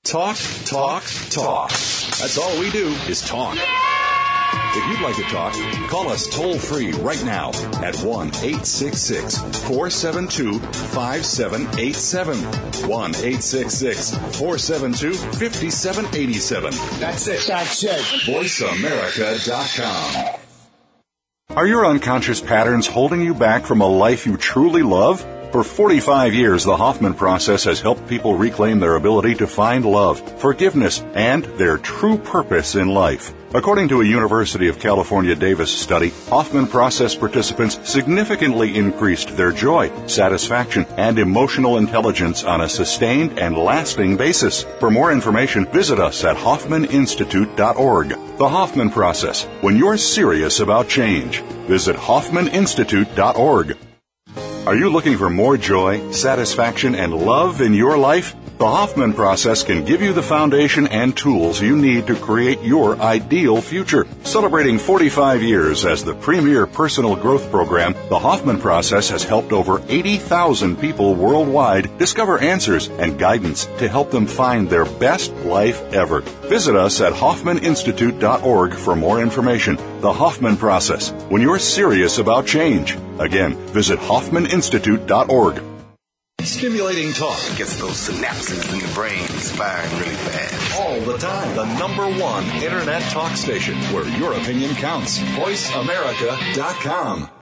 [SPEAKER 6] Talk, talk, talk. That's all we do is talk. If you'd like to talk, call us toll-free right now at 1-866-472-5787. 1-866-472-5787. That's it. VoiceAmerica.com.
[SPEAKER 2] Are your unconscious patterns holding you back from a life you truly love? For 45 years, the Hoffman process has helped people reclaim their ability to find love, forgiveness, and their true purpose in life. According to a University of California Davis study, Hoffman process participants significantly increased their joy, satisfaction, and emotional intelligence on a sustained and lasting basis. For more information, visit us at HoffmanInstitute.org. The Hoffman process, when you're serious about change. Visit HoffmanInstitute.org. Are you looking for more joy, satisfaction, and love in your life? The Hoffman process can give you the foundation and tools you need to create your ideal future. Celebrating 45 years as the premier personal growth program, the Hoffman process has helped over 80,000 people worldwide discover answers and guidance to help them find their best life ever. Visit us at HoffmanInstitute.org for more information. The Hoffman process, when you're serious about change. Again, visit HoffmanInstitute.org.
[SPEAKER 6] Stimulating talk.
[SPEAKER 7] It gets those synapses in the brain firing really fast.
[SPEAKER 6] All the time. The #1 Internet talk station where your opinion counts. VoiceAmerica.com.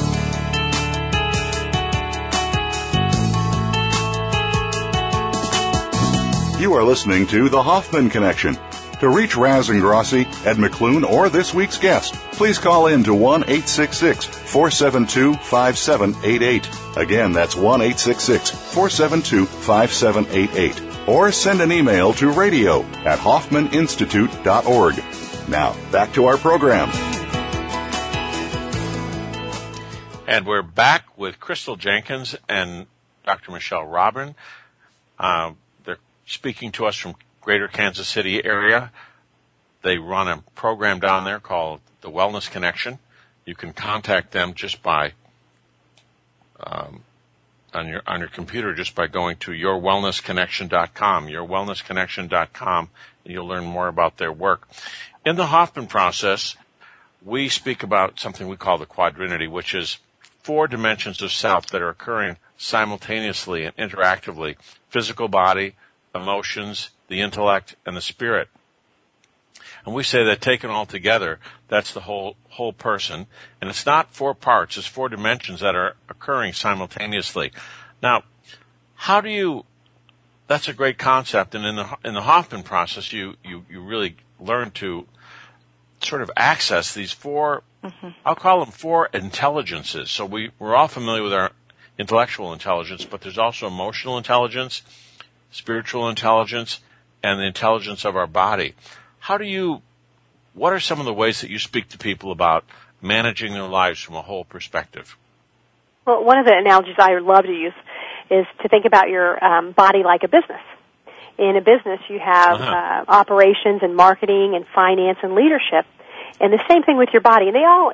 [SPEAKER 2] You are listening to The Hoffman Connection. To reach Raz and Grossi, Ed McClune, or this week's guest, please call in to 1-866-472-5788. Again, that's 1-866-472-5788. Or send an email to radio@HoffmanInstitute.org. Now, back to our program.
[SPEAKER 3] And we're back with Crystal Jenkins and Dr. Michelle Robin. They're speaking to us from Greater Kansas City area. They run a program down there called the Wellness Connection. You can contact them just by on your computer, just by going to yourwellnessconnection.com, yourwellnessconnection.com, and you'll learn more about their work. In the Hoffman process, we speak about something we call the quadrinity, which is 4 dimensions of self that are occurring simultaneously and interactively: physical body, emotions, the intellect, and the spirit. And we say that taken all together, that's the whole person. And it's not 4 parts, it's 4 dimensions that are occurring simultaneously. Now, how do you, that's a great concept, and in the Hoffman process, you really learn to sort of access these 4, I'll call them 4 intelligences. So we're all familiar with our intellectual intelligence, but there's also emotional intelligence, spiritual intelligence, and the intelligence of our body. What are some of the ways that you speak to people about managing their lives from a whole perspective?
[SPEAKER 4] Well, one of the analogies I love to use is to think about your body like a business. In a business, you have operations and marketing and finance and leadership, and the same thing with your body. And they all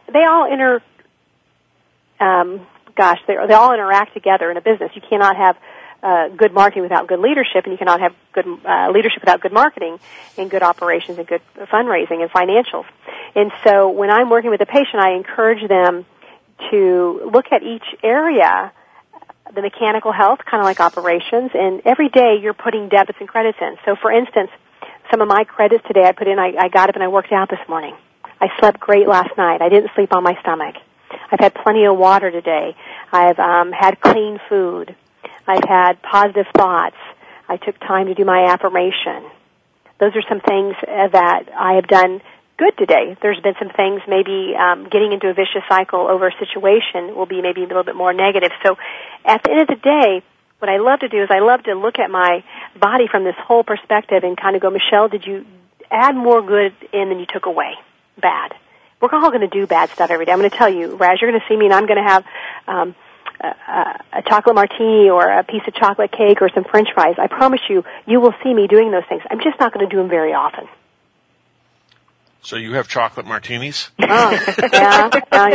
[SPEAKER 4] interact together in a business. You cannot have good marketing without good leadership, and you cannot have good leadership without good marketing and good operations and good fundraising and financials. And so when I'm working with a patient, I encourage them to look at each area, the mechanical health, kind of like operations, and every day you're putting debits and credits in. So for instance, some of my credits today I put in, I got up and I worked out this morning. I slept great last night. I didn't sleep on my stomach. I've had plenty of water today. I've had clean food. I've had positive thoughts. I took time to do my affirmation. Those are some things that I have done good today. There's been some things, maybe getting into a vicious cycle over a situation will be maybe a little bit more negative. So at the end of the day, what I love to do is I love to look at my body from this whole perspective and kind of go, Michelle, did you add more good in than you took away? Bad. We're all going to do bad stuff every day. I'm going to tell you, Raz, you're going to see me and I'm going to have a chocolate martini or a piece of chocolate cake or some French fries. I promise you, you will see me doing those things. I'm just not going to do them very often.
[SPEAKER 3] So you have chocolate martinis?
[SPEAKER 4] Oh, yeah.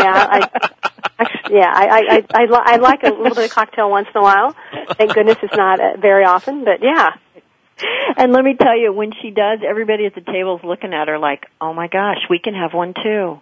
[SPEAKER 4] I like a little bit of cocktail once in a while. Thank goodness it's not very often, but yeah.
[SPEAKER 5] And let me tell you, when she does, everybody at the table is looking at her like, "Oh my gosh, we can have one too."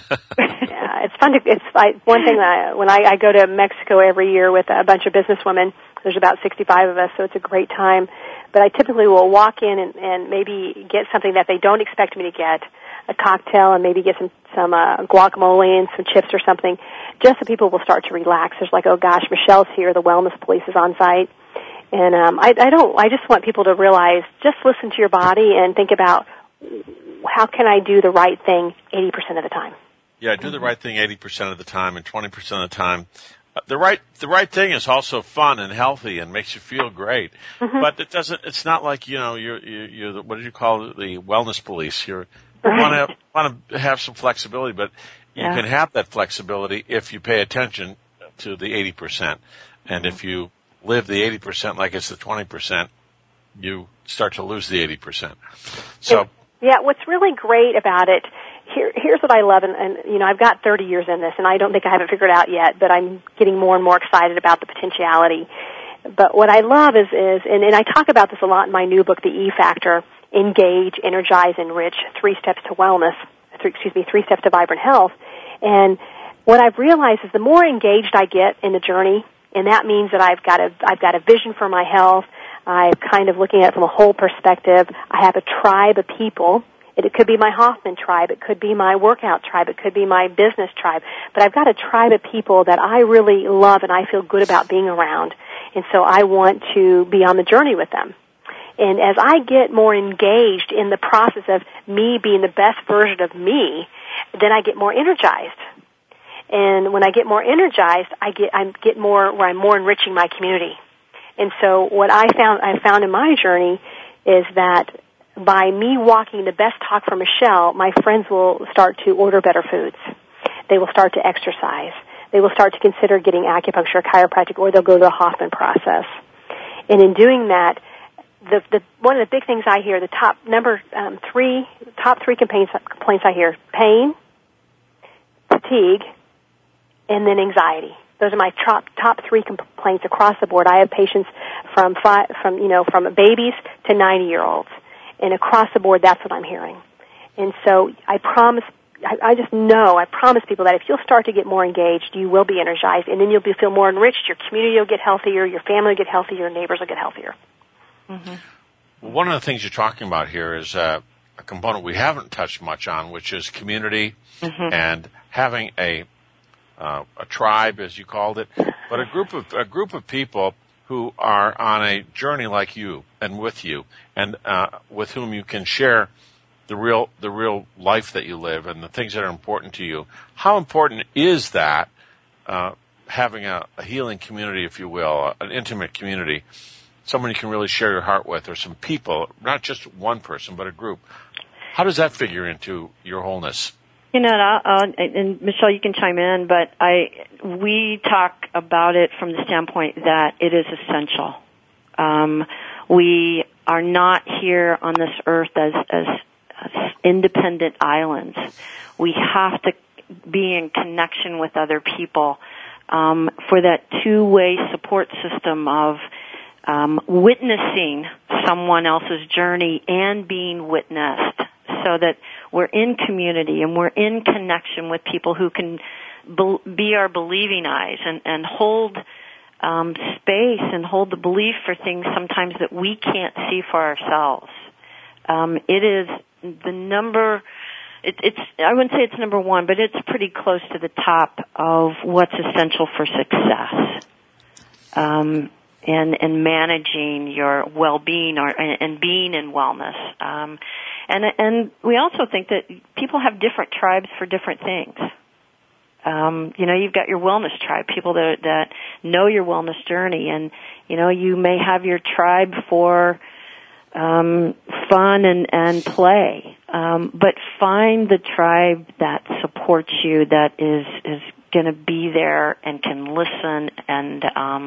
[SPEAKER 4] Yeah, it's fun. One thing that when I go to Mexico every year with a bunch of businesswomen. There's about 65 of us, so it's a great time. But I typically will walk in and maybe get something that they don't expect me to get, a cocktail, and maybe get some guacamole and some chips or something, just so people will start to relax. There's like, oh gosh, Michelle's here, the wellness police is on site. And I just want people to realize, just listen to your body and think about, how can I do the right thing 80% of the time?
[SPEAKER 3] Yeah, do the right thing 80% of the time, and 20% of the time. The right thing is also fun and healthy and makes you feel great. Mm-hmm. But it's not like, you're the, what did you call it? The wellness police. You want to have some flexibility, but you can have that flexibility if you pay attention to the 80%. And if you live the 80% like it's the 20%, you start to lose the 80%. So.
[SPEAKER 4] Yeah, what's really great about it, here's what I love, and I've got 30 years in this, and I don't think I have it figured out yet, but I'm getting more and more excited about the potentiality. But what I love is and I talk about this a lot in my new book, The E Factor, Engage, Energize, Enrich, 3 Steps to Wellness, 3 Steps to Vibrant Health. And what I've realized is the more engaged I get in the journey, and that means that I've got a vision for my health, I'm kind of looking at it from a whole perspective. I have a tribe of people. It could be my Hoffman tribe. It could be my workout tribe. It could be my business tribe. But I've got a tribe of people that I really love and I feel good about being around. And so I want to be on the journey with them. And as I get more engaged in the process of me being the best version of me, then I get more energized. And when I get more energized, I get more where I'm more enriching my community. And so what I found in my journey is that by me walking the best talk for Michelle, my friends will start to order better foods. They will start to exercise. They will start to consider getting acupuncture, chiropractic, or they'll go to the Hoffman process. And in doing that, one of the big things I hear, the top three complaints I hear: pain, fatigue, and then anxiety. Those are my top 3 complaints across the board. I have patients from babies to 90-year-olds, and across the board, that's what I'm hearing. And so I promise people that if you'll start to get more engaged, you will be energized, and then you'll feel more enriched. Your community will get healthier, your family will get healthier, your neighbors will get healthier.
[SPEAKER 3] Mm-hmm. Well, one of the things you're talking about here is a component we haven't touched much on, which is community and having a tribe, as you called it, but a group of people who are on a journey like you and with you, and with whom you can share the real life that you live and the things that are important to you. How important is that, having a healing community, if you will, an intimate community, someone you can really share your heart with, or some people, not just one person, but a group? How does that figure into your wholeness?
[SPEAKER 5] And Michelle, you can chime in, but we talk about it from the standpoint that it is essential. We are not here on this earth as independent islands. We have to be in connection with other people for that two-way support system of witnessing someone else's journey and being witnessed, so that we're in community and we're in connection with people who can be our believing eyes and hold space and hold the belief for things sometimes that we can't see for ourselves. It is the number, I wouldn't say it's number 1, but it's pretty close to the top of what's essential for success. And managing your well-being and being in wellness. And we also think that people have different tribes for different things. You've got your wellness tribe, people that know your wellness journey, and, you may have your tribe for fun and play. But find the tribe that supports you, that is going to be there and can listen and,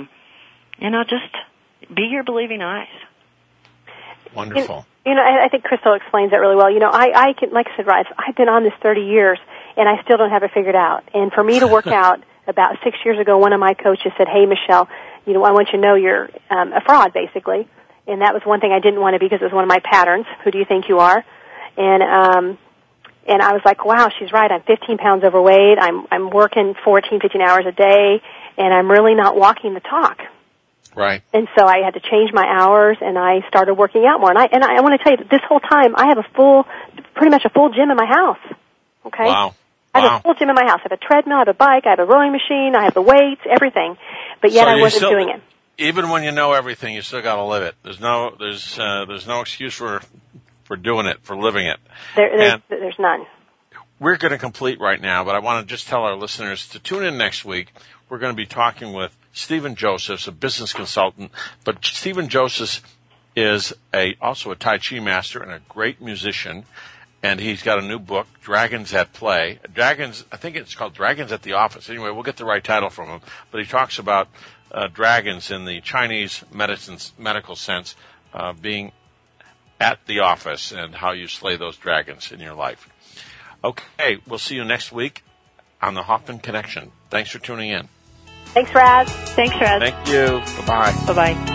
[SPEAKER 5] just be your believing eyes.
[SPEAKER 3] Wonderful.
[SPEAKER 4] I think Crystal explains that really well. I can, like I said, right, I've been on this 30 years, and I still don't have it figured out. And for me to work out, about 6 years ago, one of my coaches said, "Hey, Michelle, I want you to know you're a fraud, basically. And that was one thing I didn't want to be because it was one of my patterns. Who do you think you are? And I was like, wow, she's right. I'm 15 pounds overweight. I'm working 14, 15 hours a day, and I'm really not walking the talk.
[SPEAKER 3] Right.
[SPEAKER 4] And so I had to change my hours, and I started working out more. And I want to tell you that this whole time I have pretty much a full gym in my house. Okay?
[SPEAKER 3] Wow.
[SPEAKER 4] I have a full gym in my house. I have a treadmill, I have a bike, I have a rowing machine, I have the weights, everything. But yet I wasn't doing it.
[SPEAKER 3] Even when you know everything, you still got to live it. There's no excuse for doing it, for living it.
[SPEAKER 4] There's none.
[SPEAKER 3] We're going to complete right now, but I want to just tell our listeners to tune in next week. We're going to be talking with Stephen Josephs, a business consultant. But Stephen Josephs is also a Tai Chi master and a great musician. And he's got a new book, Dragons at Play. I think it's called Dragons at the Office. Anyway, we'll get the right title from him. But he talks about dragons in the Chinese medical sense, being at the office and how you slay those dragons in your life. Okay, we'll see you next week on the Hoffman Connection. Thanks for tuning in.
[SPEAKER 4] Thanks, Raz.
[SPEAKER 5] Thanks, Raz.
[SPEAKER 3] Thank you. Bye-bye.
[SPEAKER 5] Bye-bye.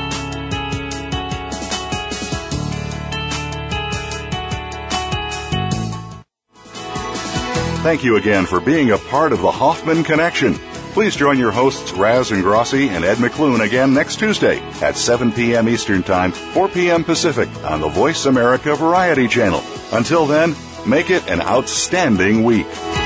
[SPEAKER 2] Thank you again for being a part of the Hoffman Connection. Please join your hosts Raz Ingrasci and Ed McClune again next Tuesday at 7 p.m. Eastern Time, 4 p.m. Pacific on the Voice America Variety Channel. Until then, make it an outstanding week.